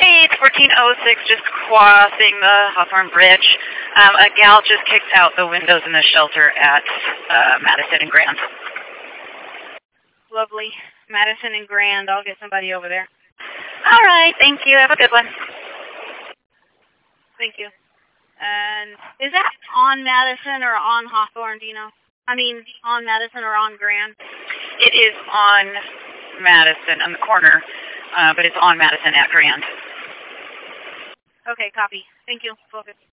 Hey, it's 1406, just crossing the Hawthorne Bridge. A gal just kicked out the windows in the shelter at Madison and Grand. Lovely. Madison and Grand. I'll get somebody over there. All right, thank you. Have a good one. Thank you. And is that on Madison or on Hawthorne, do you know? I mean, on Madison or on Grand? It is on Madison, on the corner, but it's on Madison at Grand. Okay, copy. Thank you. Focus.